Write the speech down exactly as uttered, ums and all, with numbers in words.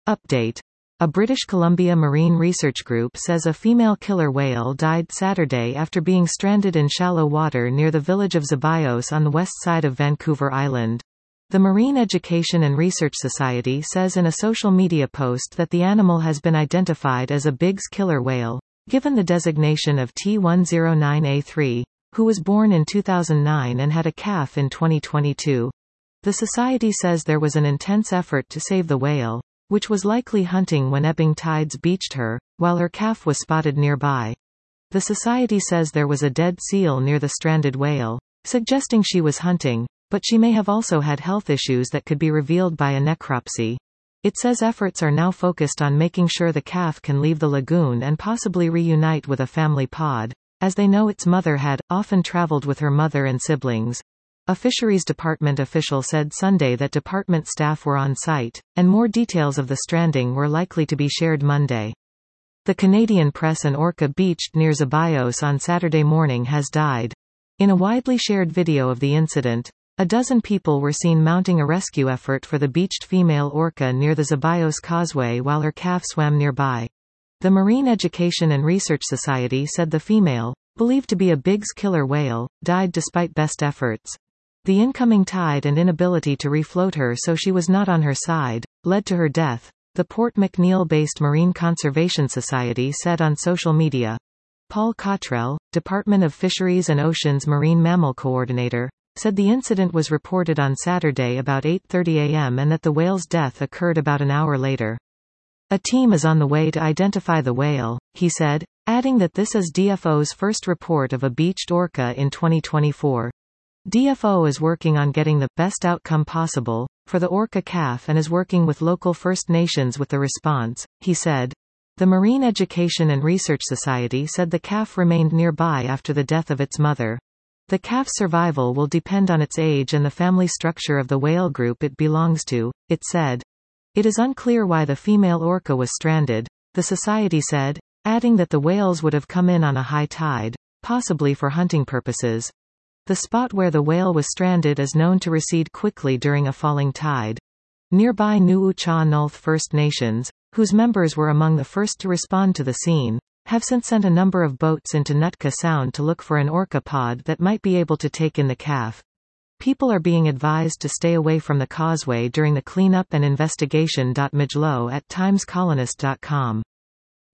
Update. A British Columbia Marine Research Group says a female killer whale died Saturday after being stranded in shallow water near the village of Zebios on the west side of Vancouver Island. The Marine Education and Research Society says in a social media post that the animal has been identified as a Biggs killer whale, given the designation of T one oh nine A three, who was born in two thousand nine and had a calf in twenty twenty-two. The Society says there was an intense effort to save the whale, which was likely hunting when ebbing tides beached her, while her calf was spotted nearby. The Society says there was a dead seal near the stranded whale, suggesting she was hunting, but she may have also had health issues that could be revealed by a necropsy. It says efforts are now focused on making sure the calf can leave the lagoon and possibly reunite with a family pod, as they know its mother had often traveled with her mother and siblings. A Fisheries Department official said Sunday that department staff were on site, and more details of the stranding were likely to be shared Monday. The Canadian press an orca beached near Zebios on Saturday morning has died. In a widely shared video of the incident, a dozen people were seen mounting a rescue effort for the beached female orca near the Zebios Causeway while her calf swam nearby. The Marine Education and Research Society said the female, believed to be a Biggs killer whale, died despite best efforts. The incoming tide and inability to refloat her so she was not on her side, led to her death, the Port McNeill-based Marine Conservation Society said on social media. Paul Cottrell, Department of Fisheries and Oceans Marine Mammal Coordinator, said the incident was reported on Saturday about eight thirty a m and that the whale's death occurred about an hour later. A team is on the way to identify the whale, he said, adding that this is D F O's first report of a beached orca in twenty twenty-four. D F O is working on getting the best outcome possible for the orca calf and is working with local First Nations with the response, he said. The Marine Education and Research Society said the calf remained nearby after the death of its mother. The calf's survival will depend on its age and the family structure of the whale group it belongs to, it said. It is unclear why the female orca was stranded, the society said, adding that the whales would have come in on a high tide, possibly for hunting purposes. The spot where the whale was stranded is known to recede quickly during a falling tide. Nearby Nuu-chah-nulth First Nations, whose members were among the first to respond to the scene, have since sent a number of boats into Nootka Sound to look for an orca pod that might be able to take in the calf. People are being advised to stay away from the causeway during the cleanup and investigation. Mijlo at times colonist dot com